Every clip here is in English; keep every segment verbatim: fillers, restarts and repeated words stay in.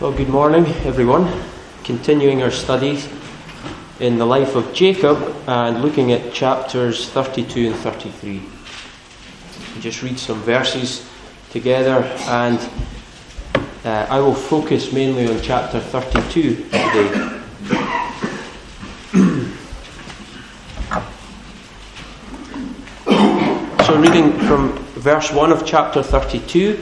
Well, good morning, everyone. Continuing our studies in the life of Jacob and looking at chapters thirty-two and thirty-three. We'll just read some verses together, and uh, I will focus mainly on chapter thirty-two today. So, reading from verse one of chapter thirty-two,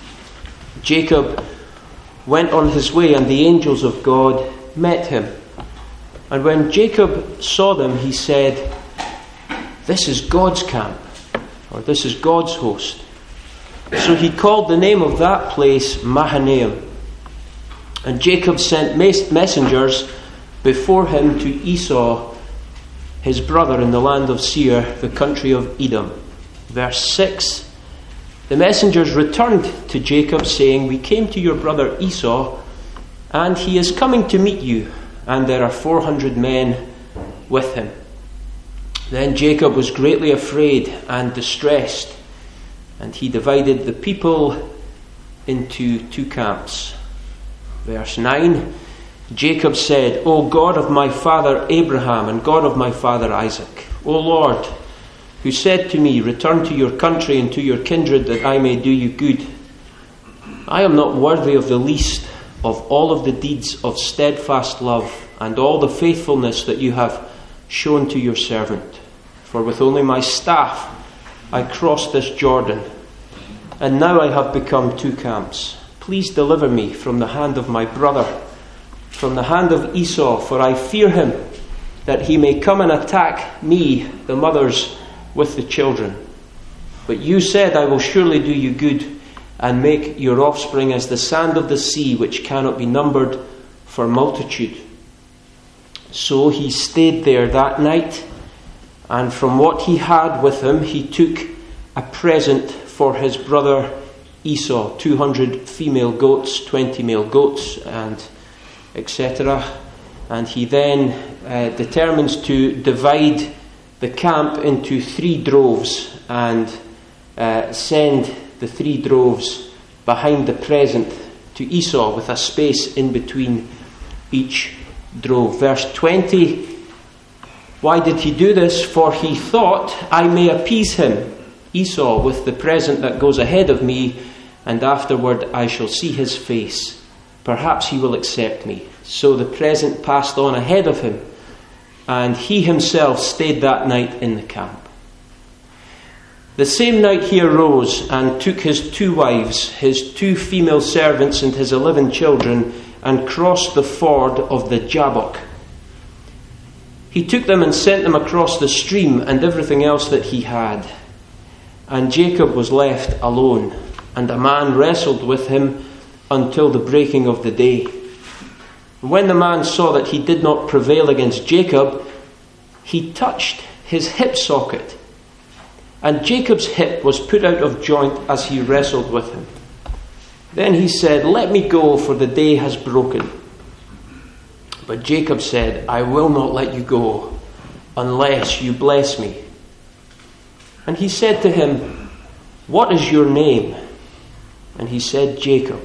Jacob went on his way, and the angels of God met him. And when Jacob saw them, he said, "This is God's camp," or "This is God's host." So he called the name of that place Mahanaim. And Jacob sent messengers before him to Esau, his brother, in the land of Seir, the country of Edom. Verse six. The messengers returned to Jacob, saying, "We came to your brother Esau, and he is coming to meet you, and there are four hundred men with him." Then Jacob was greatly afraid and distressed, and he divided the people into two camps. Verse nine, Jacob said, "O God of my father Abraham and God of my father Isaac, O Lord, who said to me, 'Return to your country and to your kindred, that I may do you good,' I am not worthy of the least of all of the deeds of steadfast love and all the faithfulness that you have shown to your servant. For with only my staff I crossed this Jordan, and now I have become two camps. Please deliver me from the hand of my brother, from the hand of Esau, for I fear him, that he may come and attack me, the mothers, with the children. But you said, 'I will surely do you good, and make your offspring as the sand of the sea, which cannot be numbered for multitude.' So he stayed there that night, and from what he had with him he took a present for his brother Esau, two hundred female goats, twenty male goats, and et cetera. And he then uh, determines to divide the camp into three droves, and uh, send the three droves behind the present to Esau, with a space in between each drove. Verse twenty, why did he do this? For he thought, I may appease him, Esau, with the present that goes ahead of me, and afterward I shall see his face. Perhaps he will accept me. So the present passed on ahead of him, and he himself stayed that night in the camp. The same night he arose and took his two wives, his two female servants, and his eleven children, and crossed the ford of the Jabbok. He took them and sent them across the stream, and everything else that he had. And Jacob was left alone, and a man wrestled with him until the breaking of the day. When the man saw that he did not prevail against Jacob, he touched his hip socket, and Jacob's hip was put out of joint as he wrestled with him. Then he said, "Let me go, for the day has broken." But Jacob said, "I will not let you go unless you bless me." And he said to him, "What is your name?" And he said, "Jacob."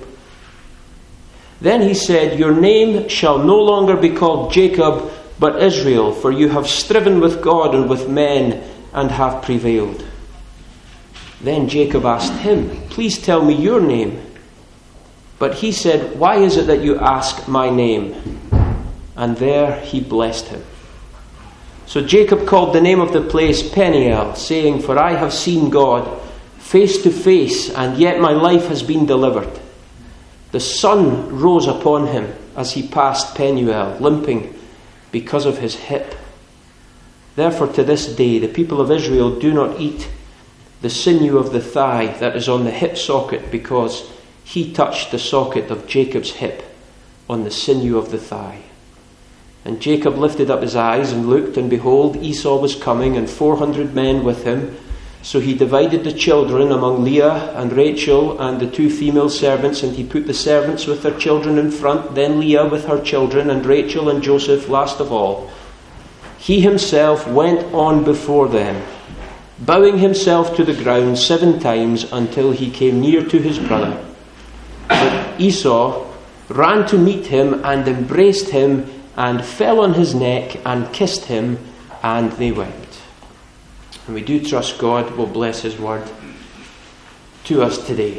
Then he said, "Your name shall no longer be called Jacob, but Israel, for you have striven with God and with men, and have prevailed." Then Jacob asked him, "Please tell me your name." But he said, "Why is it that you ask my name?" And there he blessed him. So Jacob called the name of the place Peniel, saying, "For I have seen God face to face, and yet my life has been delivered." The sun rose upon him as he passed Penuel, limping because of his hip. Therefore to this day the people of Israel do not eat the sinew of the thigh that is on the hip socket, because he touched the socket of Jacob's hip on the sinew of the thigh. And Jacob lifted up his eyes and looked, and behold, Esau was coming, and four hundred men with him. So he divided the children among Leah and Rachel and the two female servants, and he put the servants with their children in front, then Leah with her children, and Rachel and Joseph last of all. He himself went on before them, bowing himself to the ground seven times until he came near to his brother. But Esau ran to meet him and embraced him and fell on his neck and kissed him, and they wept. And we do trust God will bless his word to us today.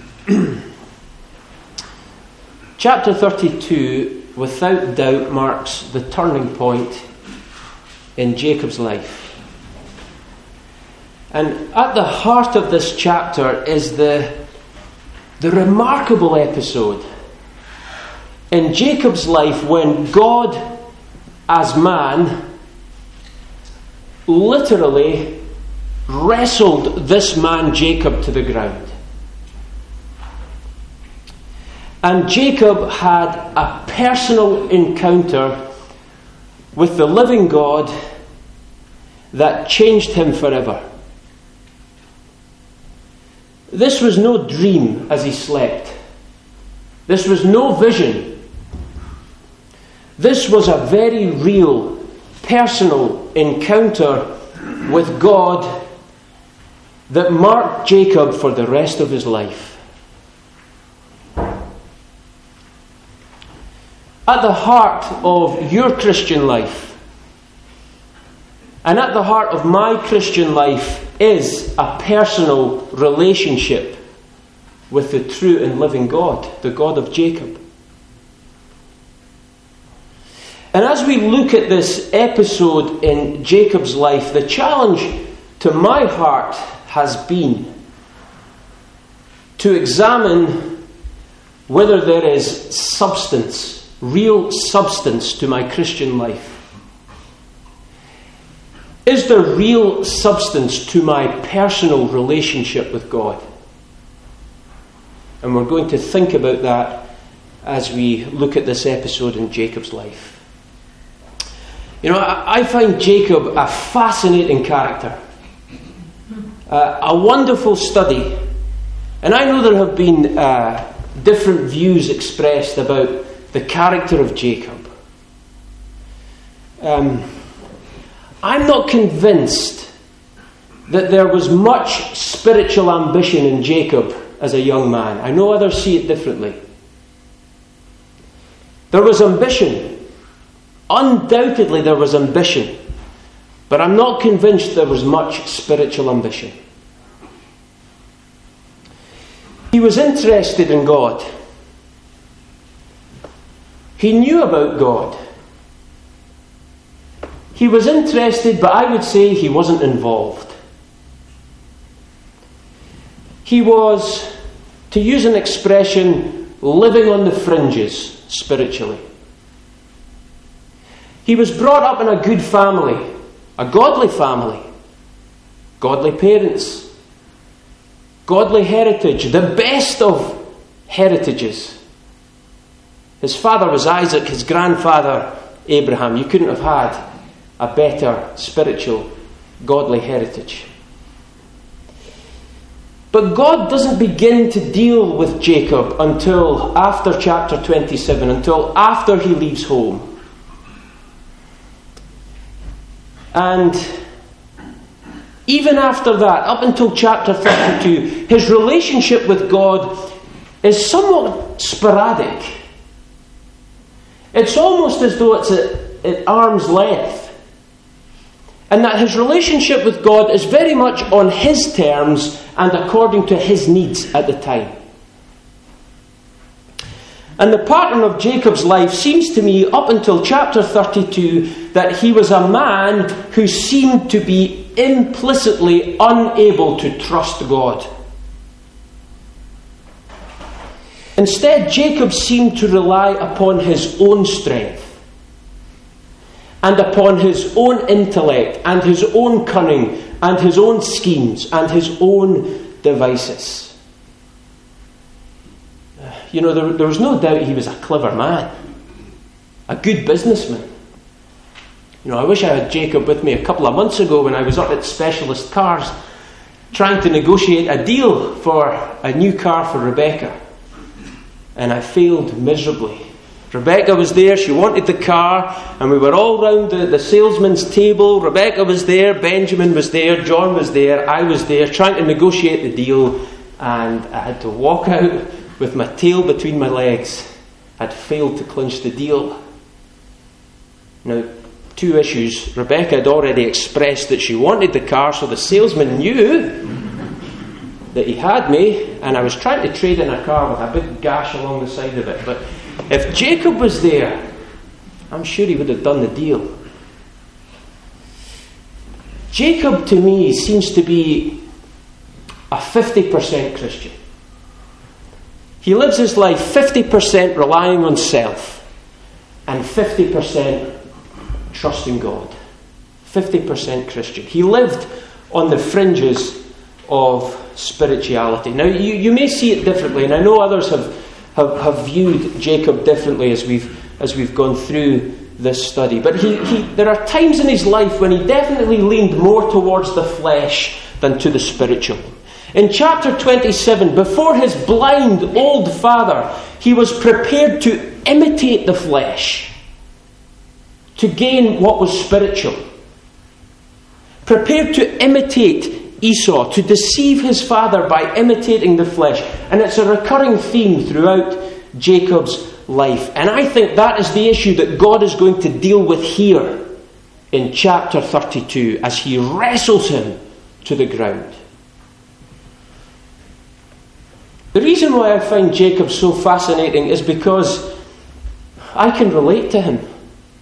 Chapter thirty-two, without doubt, marks the turning point in Jacob's life. And at the heart of this chapter is the, the remarkable episode in Jacob's life when God, as man, literally wrestled this man Jacob to the ground. And Jacob had a personal encounter with the living God that changed him forever. This was no dream as he slept. This was no vision. This was a very real, personal encounter with God that marked Jacob for the rest of his life. At the heart of your Christian life, and at the heart of my Christian life, is a personal relationship with the true and living God, the God of Jacob. And as we look at this episode in Jacob's life, the challenge to my heart has been to examine whether there is substance, real substance to my Christian life. Is there real substance to my personal relationship with God? And we're going to think about that as we look at this episode in Jacob's life. You know, I, I find Jacob a fascinating character, uh, a wonderful study. And I know there have been uh, different views expressed about the character of Jacob. Um... I'm not convinced that there was much spiritual ambition in Jacob as a young man. I know others see it differently. There was ambition. Undoubtedly there was ambition. But I'm not convinced there was much spiritual ambition. He was interested in God. He knew about God. He was interested, but I would say he wasn't involved. He was, to use an expression, living on the fringes spiritually. He was brought up in a good family, a godly family, godly parents, godly heritage, the best of heritages. His father was Isaac, his grandfather Abraham. You couldn't have had a better spiritual, godly heritage. But God doesn't begin to deal with Jacob until after chapter twenty-seven, until after he leaves home. And even after that, up until chapter thirty-two, his relationship with God is somewhat sporadic. It's almost as though it's at, at arm's length. And that his relationship with God is very much on his terms and according to his needs at the time. And the pattern of Jacob's life seems to me, up until chapter thirty-two, that he was a man who seemed to be implicitly unable to trust God. Instead, Jacob seemed to rely upon his own strength, and upon his own intellect, and his own cunning, and his own schemes, and his own devices. You know, there, there was no doubt he was a clever man, a good businessman. You know, I wish I had Jacob with me a couple of months ago when I was up at Specialist Cars trying to negotiate a deal for a new car for Rebecca. And I failed miserably. Rebecca was there, she wanted the car, and we were all round the, the salesman's table. Rebecca was there, Benjamin was there, John was there, I was there, trying to negotiate the deal, and I had to walk out with my tail between my legs. had failed to clinch the deal. Now, two issues. Rebecca had already expressed that she wanted the car, so the salesman knew that he had me, and I was trying to trade in a car with a big gash along the side of it. But if Jacob was there, I'm sure he would have done the deal. Jacob, to me, seems to be a fifty percent Christian. He lives his life fifty percent relying on self and fifty percent trusting God. fifty percent Christian. He lived on the fringes of spirituality. Now, you, you may see it differently, and I know others have, have, have viewed Jacob differently as we've as we've gone through this study. But he, he, there are times in his life when he definitely leaned more towards the flesh than to the spiritual. In chapter twenty-seven, before his blind old father, he was prepared to imitate the flesh, to gain what was spiritual. Prepared to imitate Esau, to deceive his father by imitating the flesh. And it's a recurring theme throughout Jacob's life. And I think that is the issue that God is going to deal with here in chapter thirty-two as he wrestles him to the ground. The reason why I find Jacob so fascinating is because I can relate to him.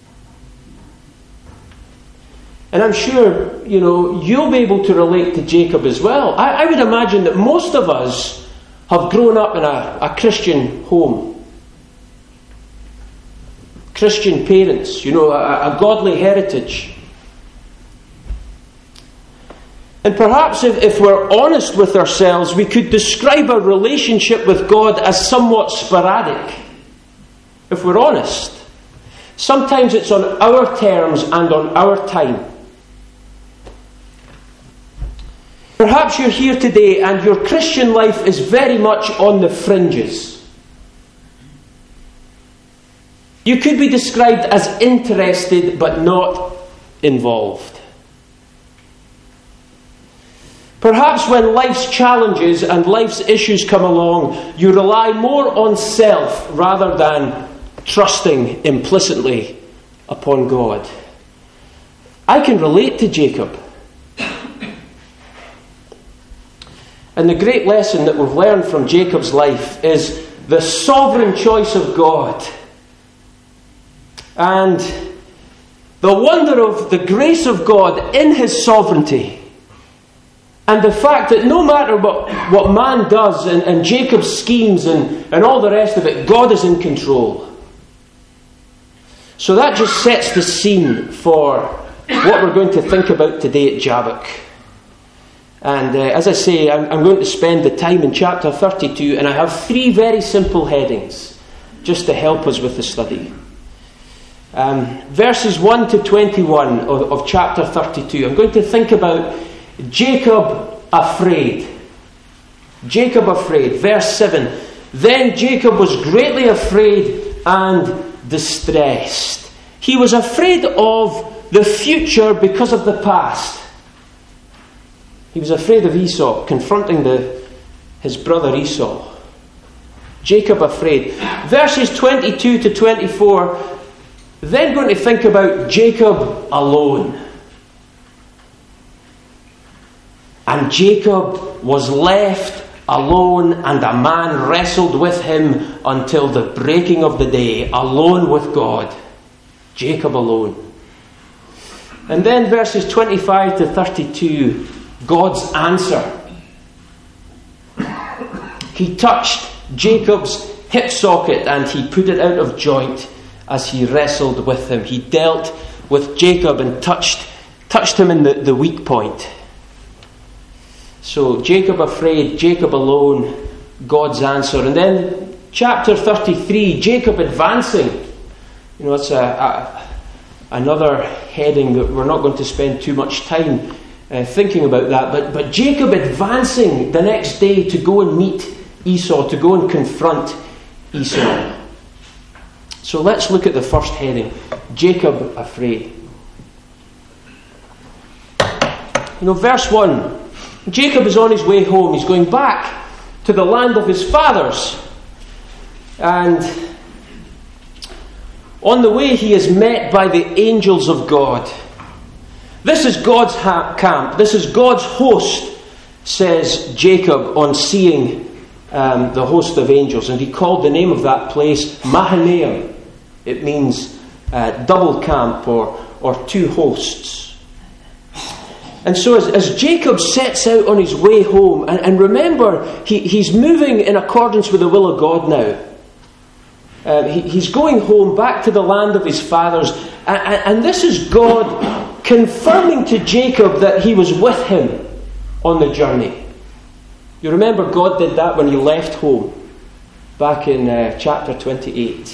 And I'm sure, you know, you'll be able to relate to Jacob as well. I, I would imagine that most of us have grown up in a, a Christian home. Christian parents, you know, a, a godly heritage. And perhaps if, if we're honest with ourselves, we could describe our relationship with God as somewhat sporadic. If we're honest. Sometimes it's on our terms and on our time. Perhaps you're here today and your Christian life is very much on the fringes. You could be described as interested but not involved. Perhaps when life's challenges and life's issues come along, you rely more on self rather than trusting implicitly upon God. I can relate to Jacob. And the great lesson that we've learned from Jacob's life is the sovereign choice of God. And the wonder of the grace of God in his sovereignty. And the fact that no matter what, what man does and, and Jacob's schemes and, and all the rest of it, God is in control. So that just sets the scene for what we're going to think about today at Jabbok. And uh, as I say, I'm, I'm going to spend the time in chapter thirty-two, and I have three very simple headings just to help us with the study. Um, verses one to twenty-one of, of chapter thirty-two. I'm going to think about Jacob afraid. Jacob afraid. Verse seven. Then Jacob was greatly afraid and distressed. He was afraid of the future because of the past. He was afraid of Esau, confronting the, his brother Esau. Jacob afraid. Verses twenty-two to twenty-four, then going to think about Jacob alone. And Jacob was left alone, and a man wrestled with him until the breaking of the day, alone with God. Jacob alone. And then verses twenty-five to thirty-two, God's answer. He touched Jacob's hip socket and he put it out of joint as he wrestled with him. He dealt with Jacob and touched, touched him in the, the weak point. So Jacob afraid, Jacob alone, God's answer. And then chapter thirty-three, Jacob advancing. You know, it's a, a, another heading that we're not going to spend too much time uh, thinking about that. But, but Jacob advancing the next day to go and meet Esau, to go and confront Esau. So let's look at the first heading, Jacob afraid. You know, verse one, Jacob is on his way home. He's going back to the land of his fathers. And On the way, he is met by the angels of God. This is God's ha- camp. This is God's host, says Jacob on seeing um, the host of angels. And he called the name of that place Mahanaim. It means uh, double camp or, or two hosts. And so as, as Jacob sets out on his way home, and, and remember, he, he's moving in accordance with the will of God now. Uh, he, he's going home back to the land of his fathers. And, and this is God confirming to Jacob that he was with him on the journey. You remember God did that when he left home back in uh, chapter twenty-eight.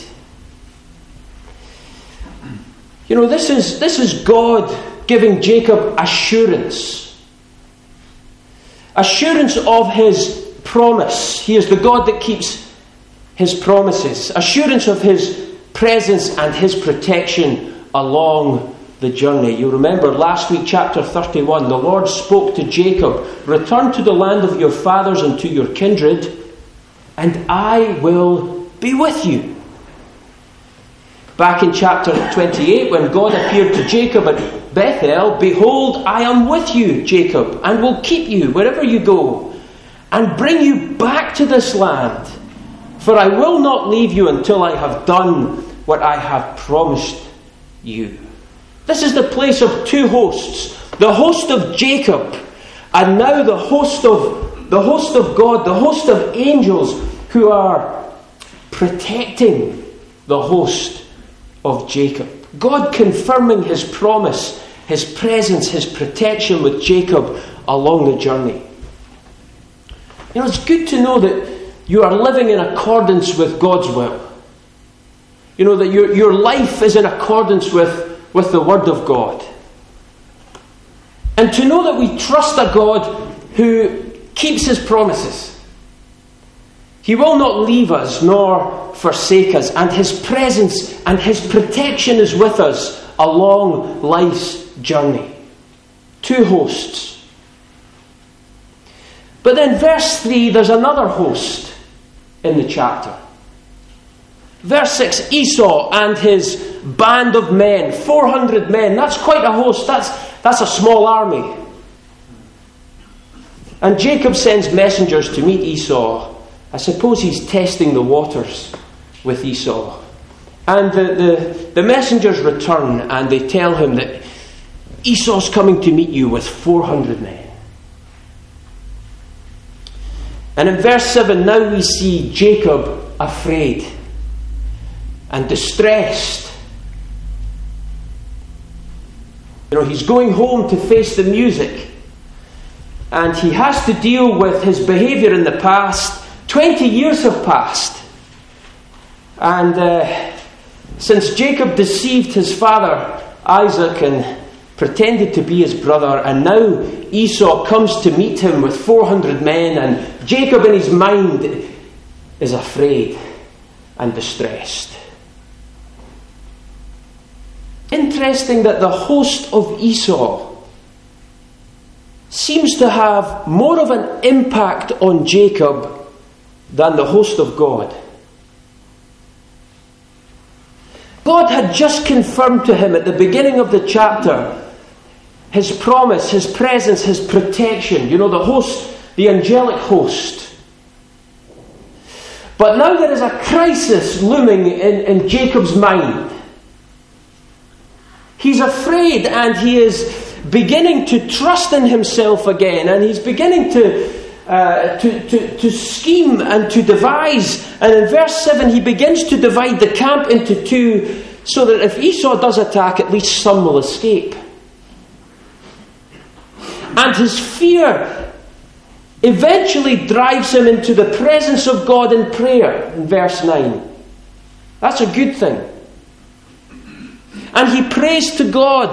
You know, this is this is God giving Jacob assurance. Assurance of his promise. He is the God that keeps his promises. Assurance of his presence and his protection along the journey. You remember last week, chapter thirty-one, the Lord spoke to Jacob, "Return to the land of your fathers and to your kindred, and I will be with you." Back in chapter twenty-eight, when God appeared to Jacob at Bethel, "Behold, I am with you, Jacob, and will keep you wherever you go, and bring you back to this land. For I will not leave you until I have done what I have promised you." This is the place of two hosts. The host of Jacob, and now the host of the host of God, the host of angels who are protecting the host of Jacob. God confirming his promise, his presence, his protection with Jacob along the journey. You know, it's good to know that you are living in accordance with God's will. You know, that your, your life is in accordance with, with the Word of God. And to know that we trust a God who keeps his promises. He will not leave us nor forsake us, and his presence and his protection is with us along life's journey. Two hosts. But then verse three, there's another host in the chapter. Verse six, Esau and his band of men, four hundred men. That's quite a host. That's, that's a small army. And Jacob sends messengers to meet Esau. I suppose he's testing the waters with Esau. And the, the, the messengers return and they tell him that Esau's coming to meet you with four hundred men. And in verse seven, now we see Jacob afraid and distressed. You know, he's going home to face the music. And he has to deal with his behaviour in the past. Twenty years have passed. And uh, since Jacob deceived his father Isaac and pretended to be his brother, and now Esau comes to meet him with four hundred men, and Jacob in his mind is afraid and distressed. Interesting that the host of Esau seems to have more of an impact on Jacob than the host of God. God had just confirmed to him at the beginning of the chapter his promise, his presence, his protection. You know, the host, the angelic host. But now there is a crisis looming in, in Jacob's mind. He's afraid and he is beginning to trust in himself again, and he's beginning to Uh, to, to, to scheme and to devise. And in verse seven, he begins to divide the camp into two, so that if Esau does attack, at least some will escape. And his fear eventually drives him into the presence of God in prayer, in verse nine. That's a good thing. And he prays to God.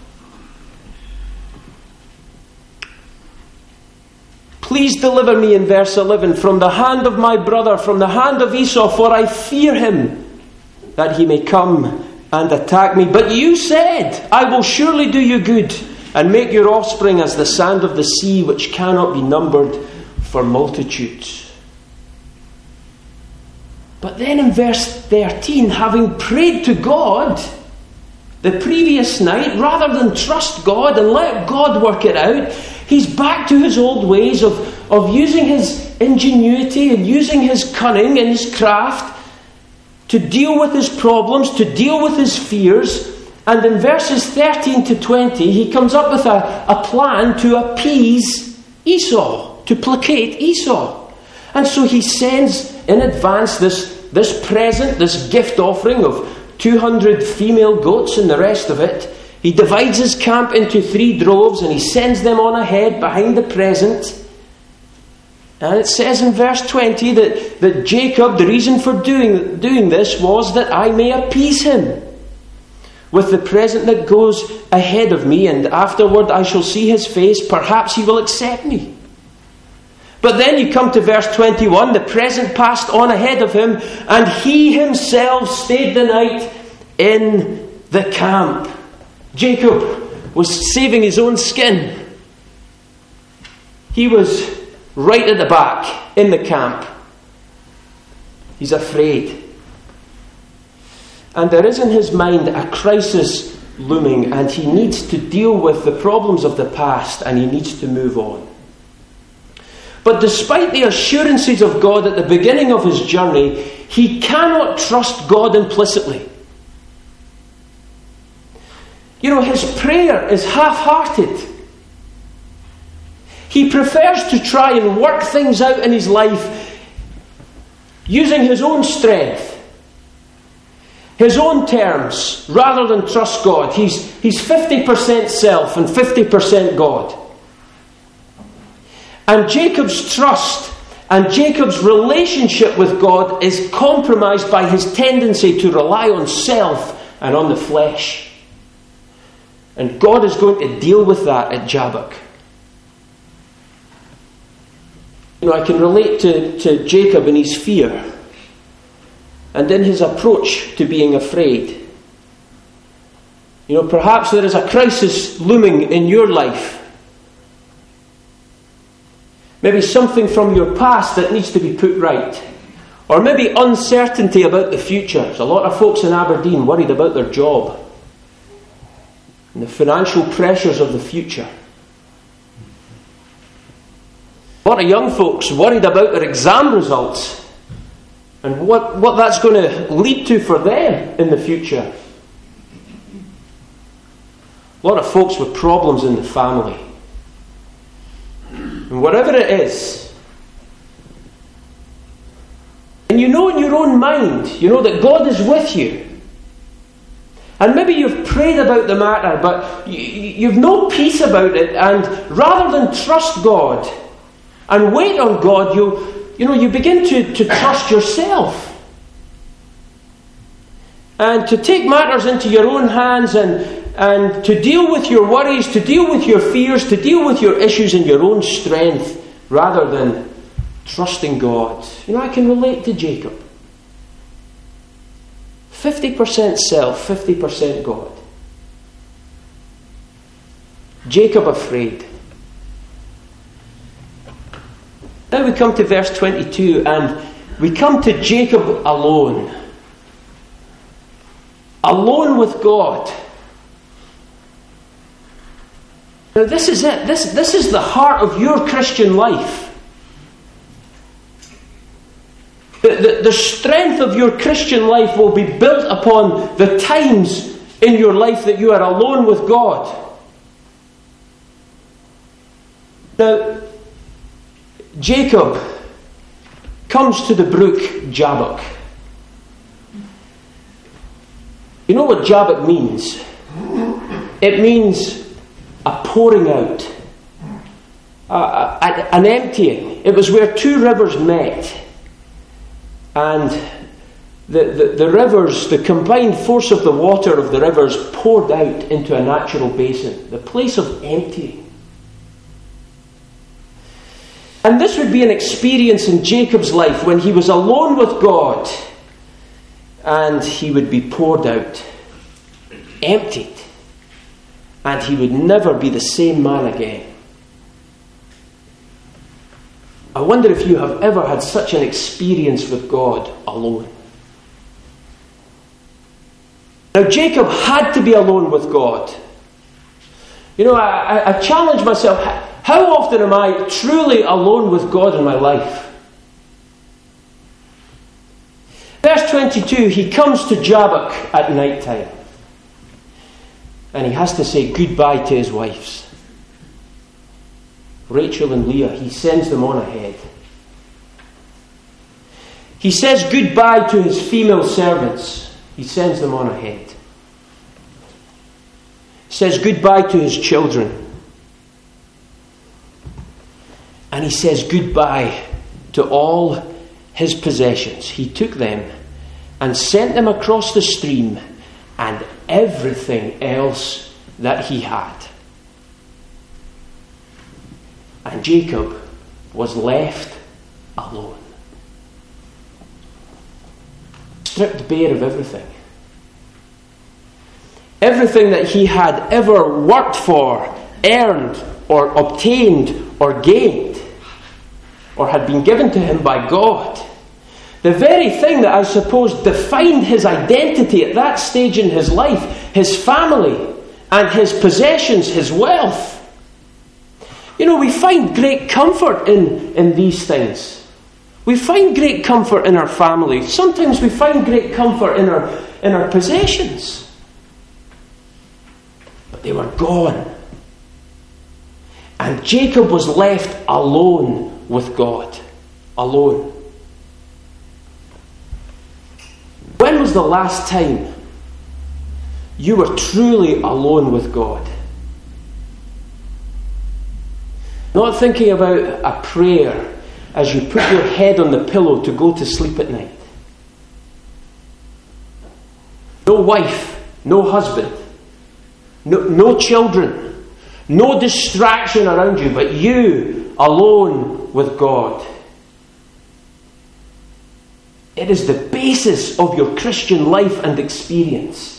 Please deliver me, in verse eleven, from the hand of my brother, from the hand of Esau, for I fear him, that he may come and attack me. But you said, I will surely do you good, and make your offspring as the sand of the sea, which cannot be numbered for multitudes. But then in verse thirteen, having prayed to God the previous night, rather than trust God and let God work it out, he's back to his old ways of, of using his ingenuity and using his cunning and his craft to deal with his problems, to deal with his fears. And in verses thirteen to twenty, he comes up with a, a plan to appease Esau, to placate Esau. And so he sends in advance this, this present, this gift offering of two hundred female goats and the rest of it. He divides his camp into three droves and he sends them on ahead behind the present. And it says in verse twenty that, that Jacob, the reason for doing, doing this was that I may appease him with the present that goes ahead of me, and afterward I shall see his face, perhaps he will accept me. But then you come to verse twenty-one, the present passed on ahead of him, and he himself stayed the night in the camp. Jacob was saving his own skin. He was right at the back in the camp. He's afraid. And there is in his mind a crisis looming, and he needs to deal with the problems of the past, and he needs to move on. But despite the assurances of God at the beginning of his journey, he cannot trust God implicitly. You know, his prayer is half-hearted. He prefers to try and work things out in his life using his own strength, his own terms, rather than trust God. He's, he's fifty percent self and fifty percent God. And Jacob's trust and Jacob's relationship with God is compromised by his tendency to rely on self and on the flesh. And God is going to deal with that at Jabbok. You know, I can relate to, to Jacob in his fear and in his approach to being afraid. You know, perhaps there is a crisis looming in your life. Maybe something from your past that needs to be put right. Or maybe uncertainty about the future. There's a lot of folks in Aberdeen worried about their job and the financial pressures of the future. A lot of young folks worried about their exam results and what, what that's going to lead to for them in the future. A lot of folks with problems in the family. And whatever it is, and you know in your own mind, you know that God is with you. And maybe you've prayed about the matter, but you, you've no peace about it, and rather than trust God and wait on God, you, you know, you begin to, to trust yourself. And to take matters into your own hands and And to deal with your worries, to deal with your fears, to deal with your issues in your own strength, rather than trusting God. You know, I can relate to Jacob. fifty percent self, fifty percent God. Jacob afraid. Now we come to verse twenty-two, and we come to Jacob alone. Alone with God. Now this is it. This, this is the heart of your Christian life. The, the, the strength of your Christian life will be built upon the times in your life that you are alone with God. Now, Jacob comes to the brook Jabbok. You know what Jabbok means? It means a pouring out, uh, an emptying. It was where two rivers met, and the, the, the rivers, the combined force of the water of the rivers poured out into a natural basin, the place of emptying. And this would be an experience in Jacob's life when he was alone with God, and he would be poured out, emptied. And he would never be the same man again. I wonder if you have ever had such an experience with God alone. Now, Jacob had to be alone with God. You know, I, I, I challenge myself, how often am I truly alone with God in my life? Verse twenty-two, he comes to Jabbok at night time. And he has to say goodbye to his wives. Rachel and Leah, he sends them on ahead. He says goodbye to his female servants. He sends them on ahead. He says goodbye to his children. And he says goodbye to all his possessions. He took them and sent them across the stream and everything else that he had. And Jacob was left alone. Stripped bare of everything. Everything that he had ever worked for, earned, or obtained, or gained, or had been given to him by God. The very thing that I suppose defined his identity at that stage in his life, his family, and his possessions, his wealth. You know, we find great comfort in, in these things. We find great comfort in our family. Sometimes we find great comfort in our, in our possessions. But they were gone. And Jacob was left alone with God. Alone. When was the last time you were truly alone with God? Not thinking about a prayer as you put your head on the pillow to go to sleep at night. No wife, no husband, no, no children, no distraction around you, but you alone with God. It is the basis of your Christian life and experience.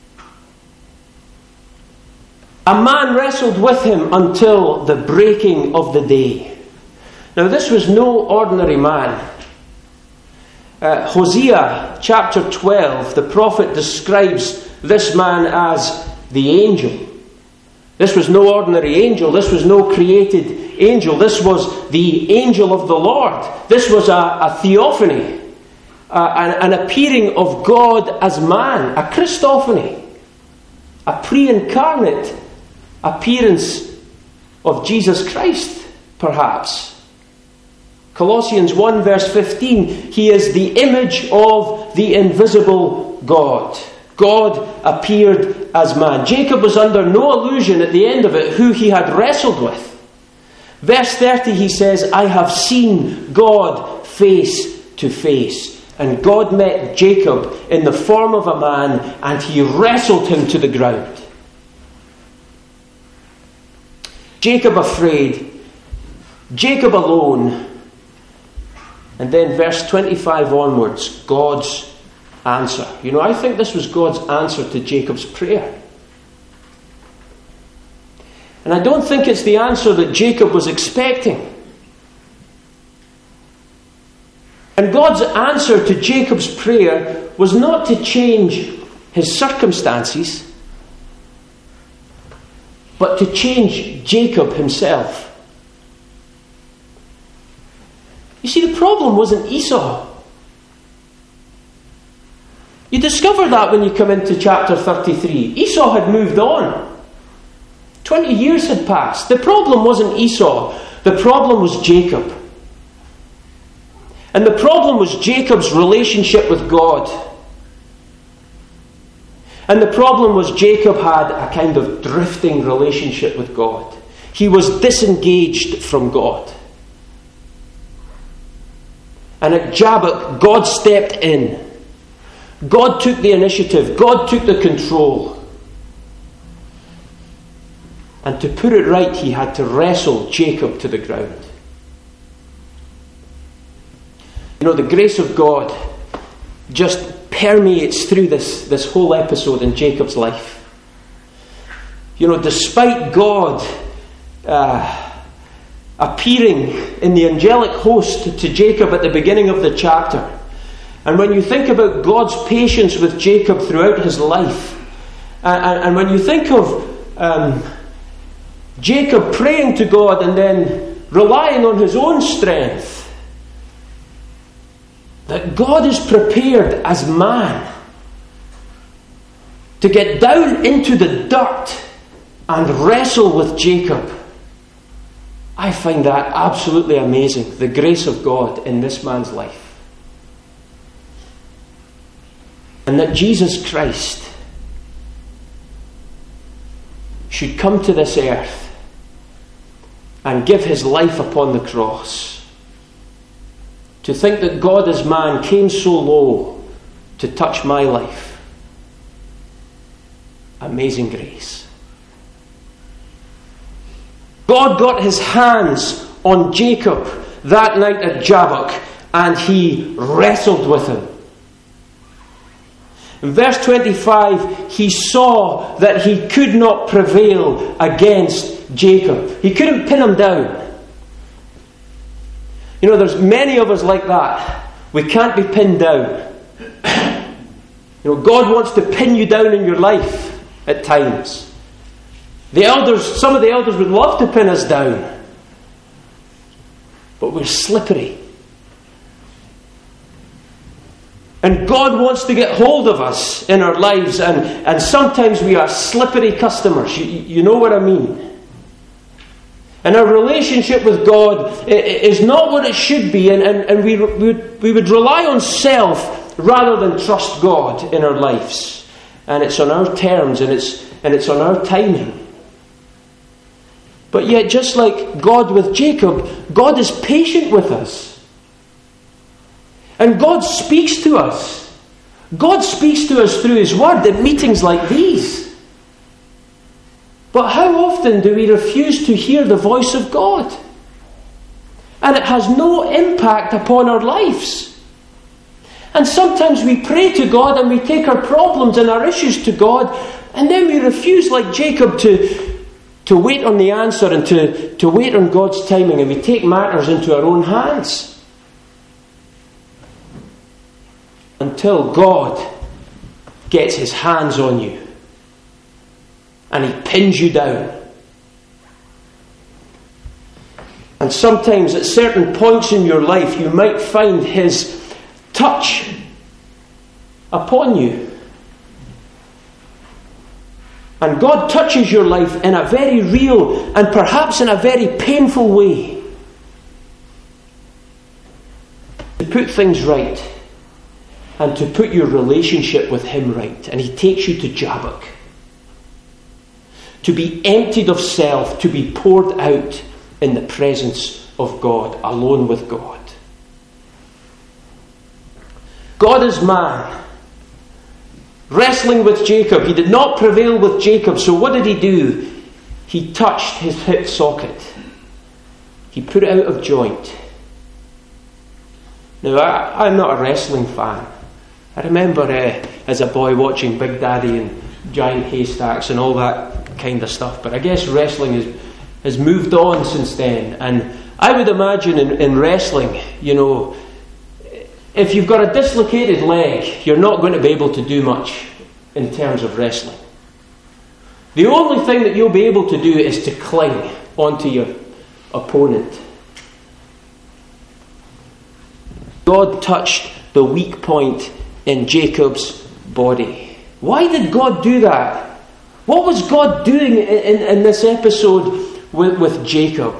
A man wrestled with him until the breaking of the day. Now, this was no ordinary man. Uh, Hosea chapter twelve, the prophet describes this man as the angel. This was no ordinary angel. This was no created angel. This was the angel of the Lord. This was a, a theophany, uh, an, an appearing of God as man, a Christophany, a pre-incarnate appearance of Jesus Christ, perhaps. Colossians one verse fifteen, he is the image of the invisible God. God appeared as man. Jacob was under no illusion at the end of it who he had wrestled with. Verse thirty, he says, I have seen God face to face. And God met Jacob in the form of a man, and he wrestled him to the ground. Jacob afraid, Jacob alone, and then verse twenty-five onwards, God's answer. You know, I think this was God's answer to Jacob's prayer. And I don't think it's the answer that Jacob was expecting. And God's answer to Jacob's prayer was not to change his circumstances, but to change Jacob himself. You see, the problem wasn't Esau. You discover that when you come into chapter thirty-three. Esau had moved on. Twenty years had passed. The problem wasn't Esau. The problem was Jacob. And the problem was Jacob's relationship with God. And the problem was Jacob had a kind of drifting relationship with God. He was disengaged from God. And at Jabbok, God stepped in. God took the initiative. God took the control. And to put it right, he had to wrestle Jacob to the ground. You know, the grace of God just permeates through this, this whole episode in Jacob's life. You know, despite God uh, appearing in the angelic host to Jacob at the beginning of the chapter. And when you think about God's patience with Jacob throughout his life, and, and when you think of um, Jacob praying to God and then relying on his own strength, that God is prepared as man to get down into the dirt and wrestle with Jacob. I find that absolutely amazing, the grace of God in this man's life. And that Jesus Christ should come to this earth and give his life upon the cross. To think that God as man came so low to touch my life. Amazing grace. God got his hands on Jacob that night at Jabbok, and he wrestled with him. In verse twenty-five, he saw that he could not prevail against Jacob. He couldn't pin him down. You know, there's many of us like that. We can't be pinned down. You know, God wants to pin you down in your life at times. The elders, some of the elders would love to pin us down. But we're slippery. And God wants to get hold of us in our lives, and, and sometimes we are slippery customers. You, you know what I mean? And our relationship with God is not what it should be, and, and, and we, we, would, we would rely on self rather than trust God in our lives. And it's on our terms, and it's, and it's on our timing. But yet, just like God with Jacob, God is patient with us. And God speaks to us. God speaks to us through his word at meetings like these. But how often do we refuse to hear the voice of God? And it has no impact upon our lives. And sometimes we pray to God and we take our problems and our issues to God, and then we refuse, like Jacob, to, to wait on the answer and to, to wait on God's timing, and we take matters into our own hands. Until God gets his hands on you and he pins you down. And sometimes at certain points in your life you might find his touch upon you. And God touches your life in a very real and perhaps in a very painful way to put things right. And to put your relationship with him right. And he takes you to Jabbok. To be emptied of self. To be poured out in the presence of God. Alone with God. God is man. Wrestling with Jacob. He did not prevail with Jacob. So what did he do? He touched his hip socket. He put it out of joint. Now, I, I'm not a wrestling fan. I remember uh, as a boy watching Big Daddy and Giant Haystacks and all that kind of stuff. But I guess wrestling has, has moved on since then. And I would imagine in, in wrestling, you know, if you've got a dislocated leg, you're not going to be able to do much in terms of wrestling. The only thing that you'll be able to do is to cling onto your opponent. God touched the weak point in Jacob's body. Why did God do that? What was God doing in, in, in this episode with, with Jacob?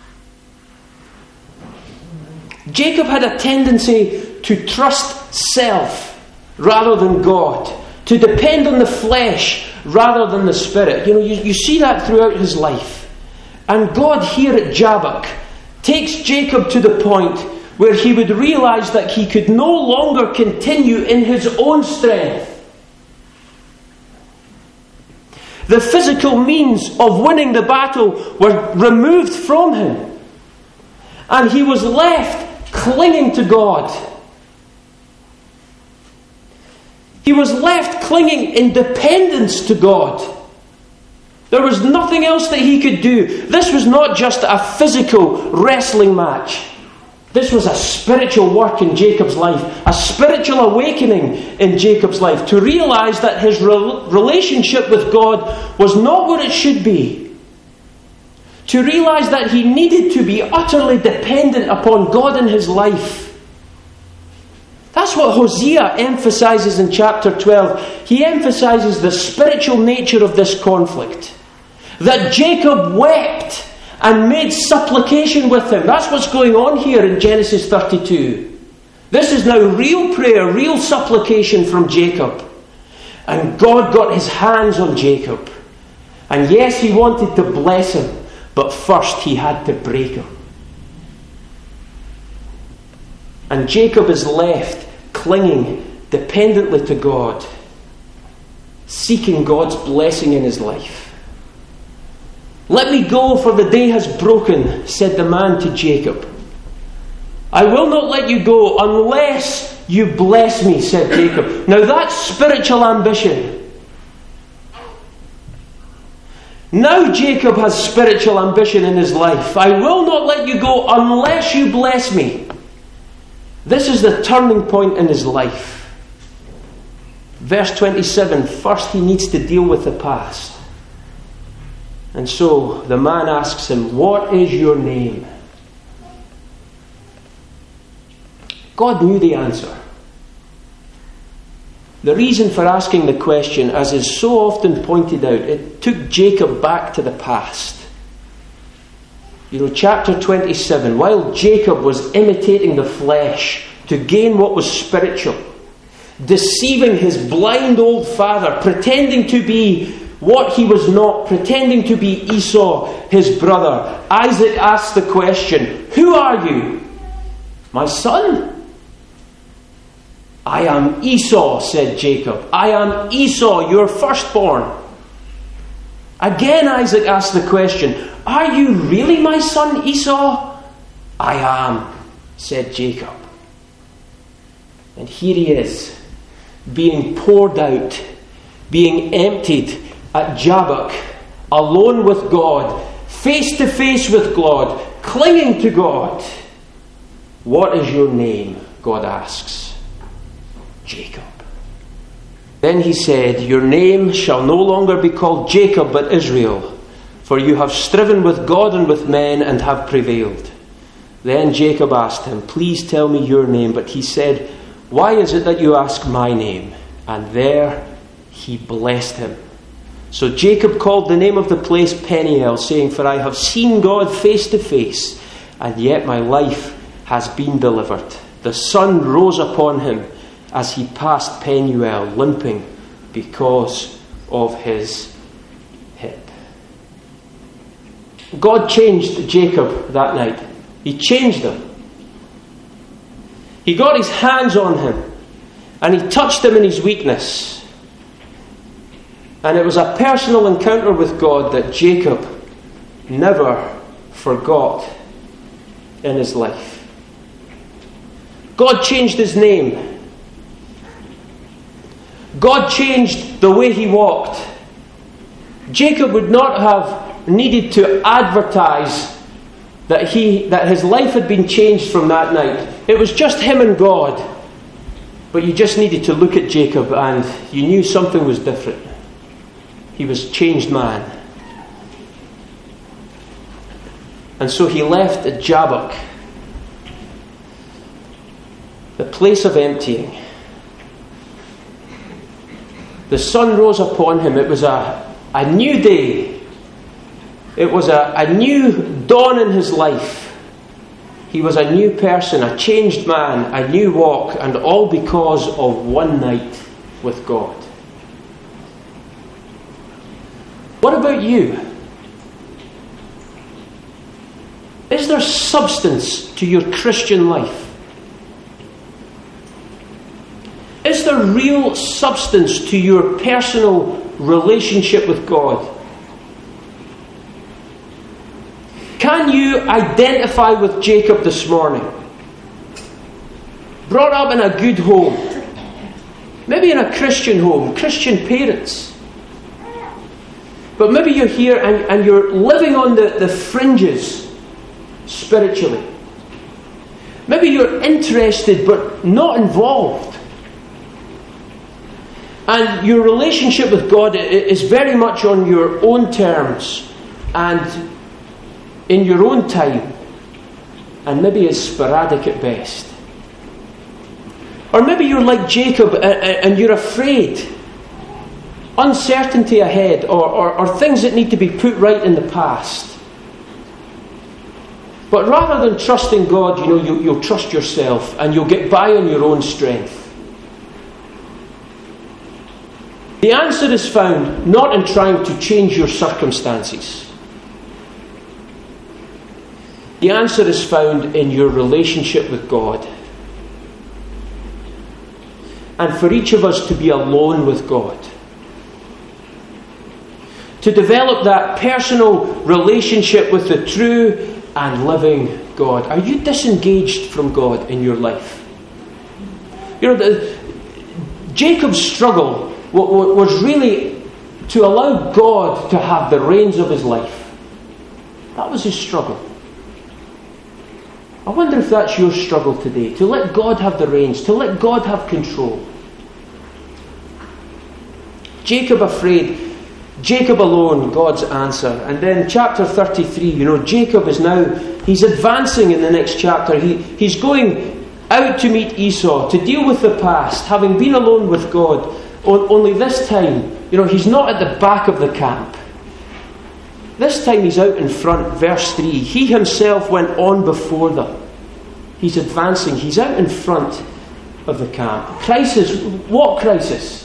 Jacob had a tendency to trust self rather than God, to depend on the flesh rather than the spirit. You know, you, you see that throughout his life. And God here at Jabbok takes Jacob to the point where he would realize that he could no longer continue in his own strength. The physical means of winning the battle were removed from him. And he was left clinging to God. He was left clinging in dependence to God. There was nothing else that he could do. This was not just a physical wrestling match. This was a spiritual work in Jacob's life, a spiritual awakening in Jacob's life, to realize that his re- relationship with God was not what it should be. To realize that he needed to be utterly dependent upon God in his life. That's what Hosea emphasizes in chapter twelve. He emphasizes the spiritual nature of this conflict. That Jacob wept and made supplication with him. That's what's going on here in Genesis thirty-two. This is now real prayer, real supplication from Jacob. And God got his hands on Jacob. And yes, he wanted to bless him, but first he had to break him. And Jacob is left clinging dependently to God, seeking God's blessing in his life. "Let me go, for the day has broken," said the man to Jacob. "I will not let you go unless you bless me," said Jacob. Now that's spiritual ambition. Now Jacob has spiritual ambition in his life. "I will not let you go unless you bless me." This is the turning point in his life. Verse twenty-seven, first he needs to deal with the past. And so the man asks him, "What is your name?" God knew the answer. The reason for asking the question, as is so often pointed out, it took Jacob back to the past. You know, chapter twenty-seven, while Jacob was imitating the flesh to gain what was spiritual, deceiving his blind old father, pretending to be what he was not, pretending to be Esau, his brother, Isaac asked the question, "Who are you?" "My son." "I am Esau," said Jacob. "I am Esau, your firstborn." Again Isaac asked the question, "Are you really my son Esau?" "I am," said Jacob. And here he is, being poured out, being emptied at Jabbok, alone with God, face to face with God, clinging to God. "What is your name?" God asks. "Jacob." Then he said, "Your name shall no longer be called Jacob, but Israel, for you have striven with God and with men and have prevailed." Then Jacob asked him, "Please tell me your name." But he said, "Why is it that you ask my name?" And there he blessed him. So Jacob called the name of the place Peniel, saying, "For I have seen God face to face, and yet my life has been delivered." The sun rose upon him as he passed Peniel, limping because of his hip. God changed Jacob that night. He changed him. He got his hands on him, and he touched him in his weakness. And it was a personal encounter with God that Jacob never forgot in his life. God changed his name. God changed the way he walked. Jacob would not have needed to advertise that he that his life had been changed from that night. It was just him and God. But you just needed to look at Jacob and you knew something was different. He was a changed man. And so he left at Jabbok, the place of emptying. The sun rose upon him. It was a, a new day. It was a, a new dawn in his life. He was a new person, a changed man, a new walk, and all because of one night with God. What about you? Is there substance to your Christian life? Is there real substance to your personal relationship with God? Can you identify with Jacob this morning? Brought up in a good home, maybe in a Christian home, Christian parents. But maybe you're here and, and you're living on the, the fringes spiritually. Maybe you're interested but not involved. And your relationship with God is very much on your own terms and in your own time. And maybe it's sporadic at best. Or maybe you're like Jacob and you're afraid. Uncertainty ahead, or, or, or things that need to be put right in the past. But rather than trusting God, you know, you, you'll trust yourself and you'll get by on your own strength. The answer is found not in trying to change your circumstances. The answer is found in your relationship with God. And for each of us to be alone with God. To develop that personal relationship with the true and living God. Are you disengaged from God in your life? You know, the, Jacob's struggle was really to allow God to have the reins of his life. That was his struggle. I wonder if that's your struggle today. To let God have the reins. To let God have control. Jacob afraid. Jacob alone, God's answer. And then chapter thirty-three, you know, Jacob is now, he's advancing in the next chapter. He, he's going out to meet Esau, to deal with the past, having been alone with God. Only this time, you know, he's not at the back of the camp. This time he's out in front, verse three. He himself went on before them. He's advancing. He's out in front of the camp. Crisis. What crisis?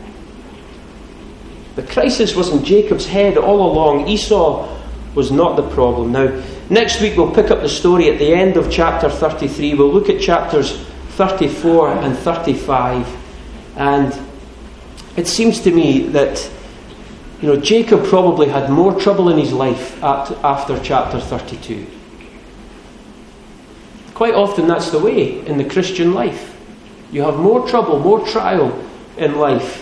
The crisis was in Jacob's head all along. Esau was not the problem. Now, next week we'll pick up the story at the end of chapter thirty-three. We'll look at chapters thirty-four and thirty-five. And it seems to me that, you know, Jacob probably had more trouble in his life at, after chapter thirty-two. Quite often that's the way in the Christian life. You have more trouble, more trial in life.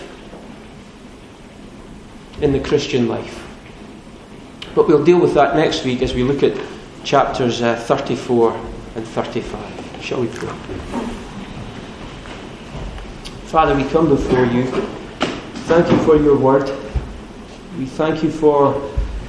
In the Christian life. But we'll deal with that next week as we look at chapters uh, thirty-four and thirty-five. Shall we pray? Father, we come before you. Thank you for your word. We thank you for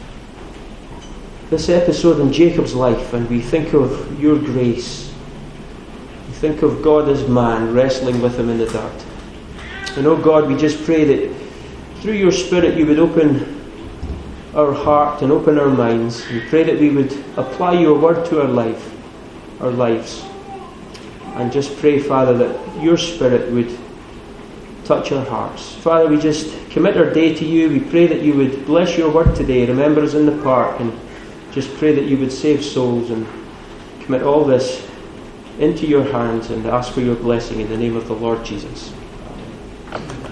this episode in Jacob's life, and we think of your grace. We think of God as man wrestling with him in the dirt. And oh God, we just pray that through your Spirit you would open our heart and open our minds. We pray that we would apply your word to our life, our lives. And just pray, Father, that your Spirit would touch our hearts. Father, we just commit our day to you. We pray that you would bless your word today. Remember us in the park, and just pray that you would save souls, and commit all this into your hands and ask for your blessing in the name of the Lord Jesus. Amen.